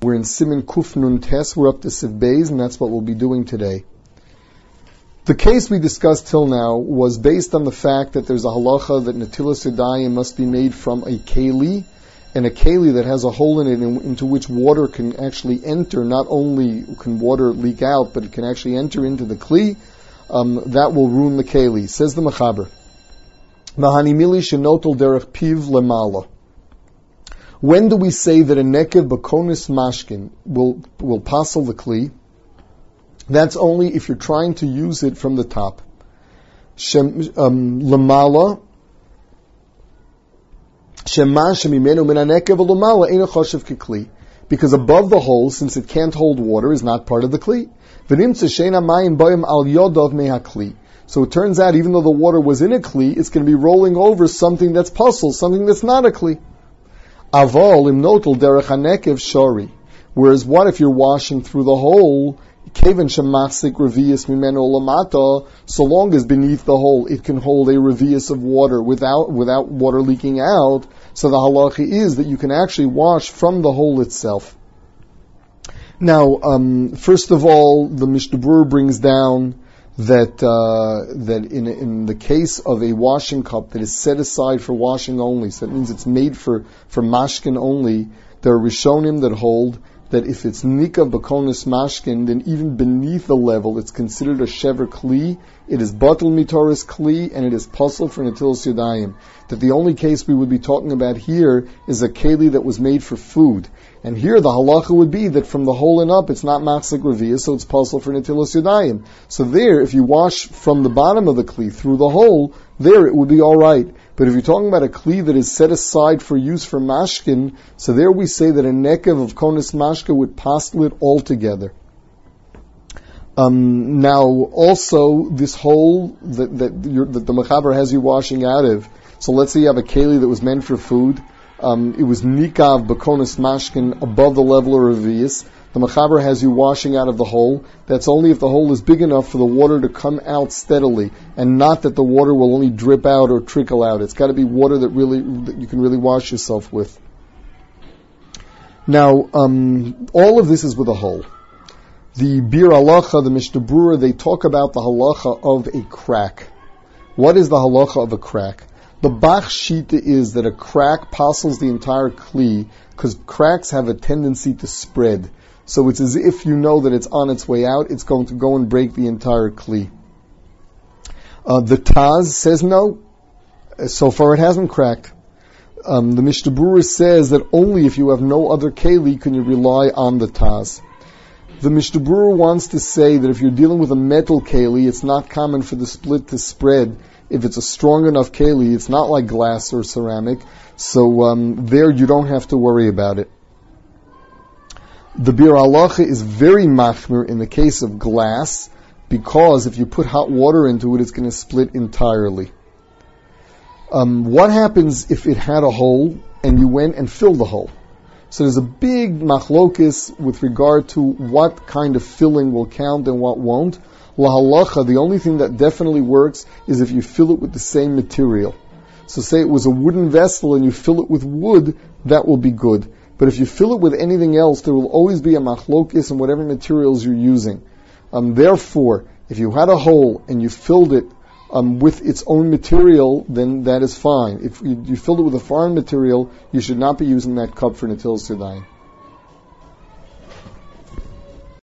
We're in Siman Kuf Nun Tes. We're up to Siv Beis, and that's what we'll be doing today. The case we discussed till now was based on the fact that there's a halacha that Netilas Yadayim must be made from a keli, and a keli that has a hole in it into which water can actually enter. Not only can water leak out, but it can actually enter into the kli. That will ruin the keli. Says the Mechaber, Mahanimili shenotel derech piv lemala. When do we say that a nekev b'konis mashkin will passel the kli? That's only if you're trying to use it from the top. Lamala, because above the hole, since it can't hold water, is not part of the kli. So it turns out, even though the water was in a kli, it's going to be rolling over something that's passel, something that's not a kli. Aval imnotel derech hanekev shori. Whereas what if you're washing through the hole? Kevan shematzik revius mimeno lamata. So long as beneath the hole it can hold a revius of water without water leaking out. So the halacha is that you can actually wash from the hole itself. Now, first of all, the Mishnah Berurah brings down that in the case of a washing cup that is set aside for washing only, so that means it's made for mashkin only, there are Rishonim that hold that if it's nika b'konis mashkin, then even beneath the level it's considered a shever kli, it is batel mitoris kli, and it is puzzle for netilas yadayim. That the only case we would be talking about here is a keli that was made for food. And here the halacha would be that from the hole and up, it's not machzik reviyah, so it's puzzle for netilas yadayim. So there, if you wash from the bottom of the kli through the hole, there it would be all right. But if you're talking about a kli that is set aside for use for mashkin, so there we say that a nekev of konis mashka would pastel it altogether. Now, also, this hole that the Mechaber has you washing out of, so let's say you have a keli that was meant for food, it was nikav b'konis mashkin above the level of revius. The Mechaber has you washing out of the hole. That's only if the hole is big enough for the water to come out steadily, and not that the water will only drip out or trickle out. It's got to be water that you can really wash yourself with. Now, all of this is with a hole. The Bir Halacha, the Mishnah Berurah, they talk about the halacha of a crack. What is the halacha of a crack? The Bach Shita is that a crack passels the entire kli, because cracks have a tendency to spread. So it's as if you know that it's on its way out, it's going to go and break the entire kli. The Taz says no. So far it hasn't cracked. The Mishnah Berurah says that only if you have no other keli can you rely on the Taz. The Mishnah Berurah wants to say that if you're dealing with a metal keli, it's not common for the split to spread. If it's a strong enough keli, it's not like glass or ceramic, so there you don't have to worry about it. The Bir Halacha is very machmir in the case of glass, because if you put hot water into it, it's going to split entirely. What happens if it had a hole and you went and filled the hole? So there's a big machlokis with regard to what kind of filling will count and what won't. La halacha, the only thing that definitely works is if you fill it with the same material. So say it was a wooden vessel and you fill it with wood, that will be good. But if you fill it with anything else, there will always be a machlokis in whatever materials you're using. Therefore, if you had a hole and you filled it with its own material, then that is fine. If you filled it with a foreign material, you should not be using that cup for netilas yadayim.